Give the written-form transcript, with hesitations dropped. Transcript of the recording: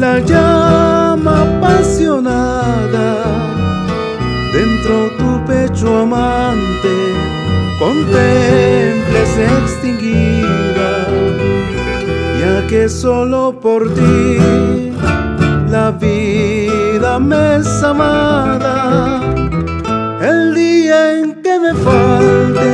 la llama apasionada dentro tu pecho amante contemples extinguida, ya que solo por ti la vida me es amada. El día en que me falte